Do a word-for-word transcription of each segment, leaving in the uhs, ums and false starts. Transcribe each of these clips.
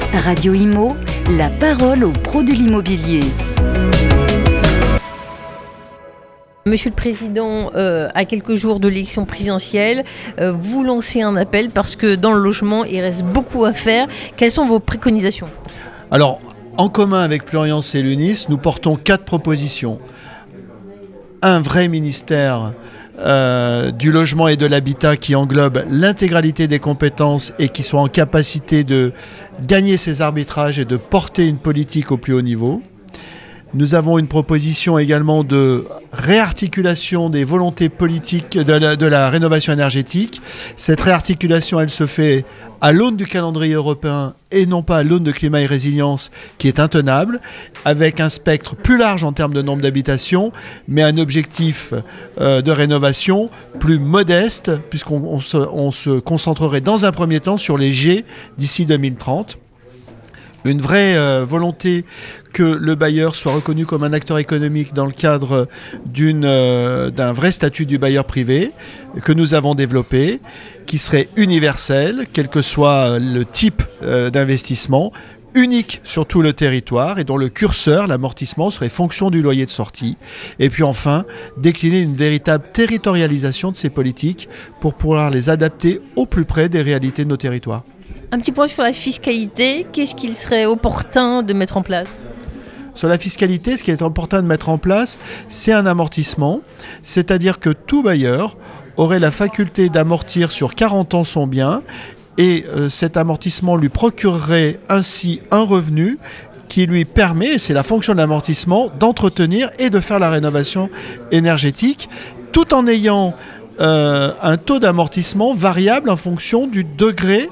Radio Imo, la parole aux pros de l'immobilier. Monsieur le Président, euh, à quelques jours de l'élection présidentielle, euh, vous lancez un appel parce que dans le logement, il reste beaucoup à faire. Quelles sont vos préconisations ? Alors, en commun avec Pluriance et l'Unis, nous portons quatre propositions. Un vrai ministère euh, du logement et de l'habitat qui englobe l'intégralité des compétences et qui soit en capacité de gagner ses arbitrages et de porter une politique au plus haut niveau. Nous avons une proposition également de réarticulation des volontés politiques de la, de la rénovation énergétique. Cette réarticulation, elle se fait à l'aune du calendrier européen et non pas à l'aune de climat et résilience qui est intenable, avec un spectre plus large en termes de nombre d'habitations, mais un objectif euh, de rénovation plus modeste, puisqu'on on se, on se concentrerait dans un premier temps sur les G d'ici deux mille trente. Une vraie euh, volonté que le bailleur soit reconnu comme un acteur économique dans le cadre d'une, euh, d'un vrai statut du bailleur privé que nous avons développé, qui serait universel, quel que soit le type euh, d'investissement, unique sur tout le territoire et dont le curseur, l'amortissement, serait fonction du loyer de sortie. Et puis enfin, décliner une véritable territorialisation de ces politiques pour pouvoir les adapter au plus près des réalités de nos territoires. Un petit point sur la fiscalité. Qu'est-ce qu'il serait opportun de mettre en place ? Sur la fiscalité, ce qui est opportun de mettre en place, c'est un amortissement, c'est-à-dire que tout bailleur aurait la faculté d'amortir sur quarante ans son bien et euh, cet amortissement lui procurerait ainsi un revenu qui lui permet, et c'est la fonction de l'amortissement, d'entretenir et de faire la rénovation énergétique, tout en ayant Euh, un taux d'amortissement variable en fonction du degré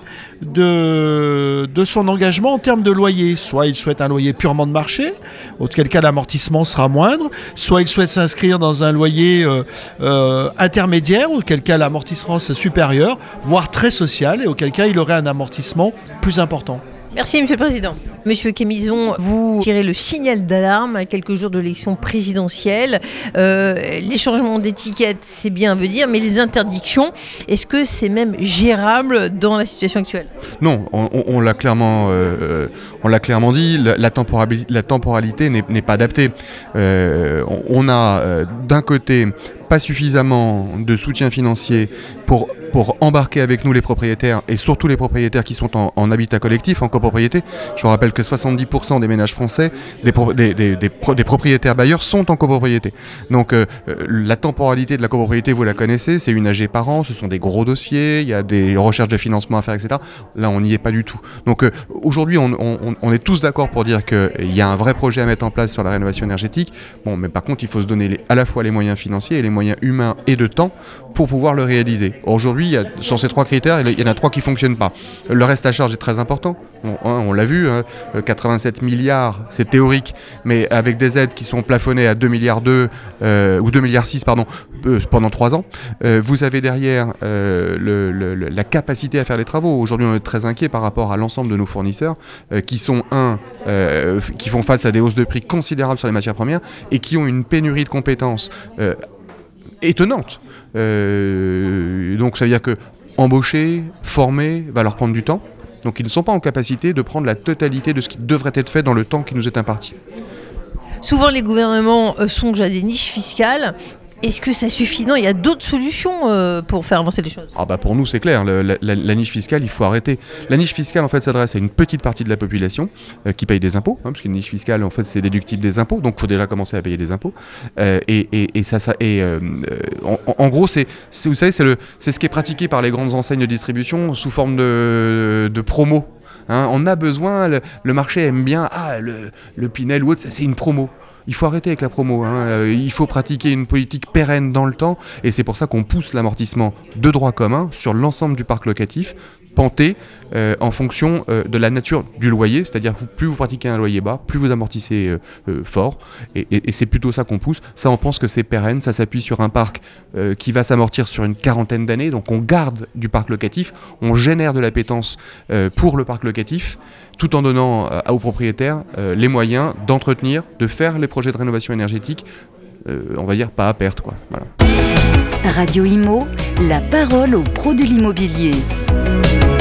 de, de son engagement en termes de loyer. Soit il souhaite un loyer purement de marché, auquel cas l'amortissement sera moindre, soit il souhaite s'inscrire dans un loyer euh, euh, intermédiaire, auquel cas l'amortissement sera supérieur, voire très social, et auquel cas il aurait un amortissement plus important. Merci Monsieur le Président. Monsieur Camison, vous tirez le signal d'alarme à quelques jours de l'élection présidentielle. Euh, les changements d'étiquette, c'est bien à veut dire, mais les interdictions, est-ce que c'est même gérable dans la situation actuelle ? Non, on, on, on, l'a clairement, euh, on l'a clairement dit, la, la, temporalité, la temporalité n'est, n'est pas adaptée. Euh, on, on a euh, d'un côté pas suffisamment de soutien financier pour, pour embarquer avec nous les propriétaires et surtout les propriétaires qui sont en, en habitat collectif, en copropriété. Je vous rappelle que soixante-dix pour cent des ménages français, des, pro, des, des, des, pro, des propriétaires bailleurs sont en copropriété. Donc euh, la temporalité de la copropriété, vous la connaissez, c'est une A G par an, ce sont des gros dossiers, il y a des recherches de financement à faire, et cetera. Là, on n'y est pas du tout. Donc euh, aujourd'hui, on, on, on est tous d'accord pour dire qu'il y a un vrai projet à mettre en place sur la rénovation énergétique. Bon, mais par contre, il faut se donner les, à la fois les moyens financiers et les moyens humains et de temps pour pouvoir le réaliser. Aujourd'hui, il y a, sur ces trois critères, il y en a trois qui ne fonctionnent pas. Le reste à charge est très important. On, hein, on l'a vu, hein, quatre-vingt-sept milliards, c'est théorique, mais avec des aides qui sont plafonnées à deux virgule deux milliards euh, ou deux virgule six milliards pardon, euh, pendant trois ans. Euh, vous avez derrière euh, le, le, le, la capacité à faire les travaux. Aujourd'hui, on est très inquiet par rapport à l'ensemble de nos fournisseurs euh, qui sont, un, euh, qui font face à des hausses de prix considérables sur les matières premières et qui ont une pénurie de compétences euh, étonnante. Euh, donc ça veut dire que embaucher, former va leur prendre du temps. Donc ils ne sont pas en capacité de prendre la totalité de ce qui devrait être fait dans le temps qui nous est imparti. Souvent les gouvernements euh, songent à des niches fiscales. Est-ce que ça suffit ? Non, il y a d'autres solutions euh, pour faire avancer les choses. Ah bah pour nous, c'est clair. Le, la, la, la niche fiscale, il faut arrêter. La niche fiscale, en fait, s'adresse à une petite partie de la population euh, qui paye des impôts, hein, parce qu'une niche fiscale, en fait, c'est déductible des impôts. Donc, il faut déjà commencer à payer des impôts. Euh, et, et, et ça, ça et, euh, en, en gros, c'est, c'est, vous savez, c'est, le, c'est ce qui est pratiqué par les grandes enseignes de distribution sous forme de, de promo. Hein, on a besoin, le, le marché aime bien, ah, le, le Pinel ou autre, c'est une promo. Il faut arrêter avec la promo, hein. euh, il faut pratiquer une politique pérenne dans le temps et c'est pour ça qu'on pousse l'amortissement de droit commun sur l'ensemble du parc locatif, penté euh, en fonction euh, de la nature du loyer, c'est-à-dire que plus vous pratiquez un loyer bas, plus vous amortissez euh, euh, fort et, et, et c'est plutôt ça qu'on pousse. Ça, on pense que c'est pérenne, ça s'appuie sur un parc euh, qui va s'amortir sur une quarantaine d'années, donc on garde du parc locatif, on génère de l'appétence euh, pour le parc locatif, tout en donnant euh, aux propriétaires euh, les moyens d'entretenir, de faire les projets de rénovation énergétique, euh, on va dire pas à perte, quoi. Voilà. Radio Imo, la parole aux pros de l'immobilier.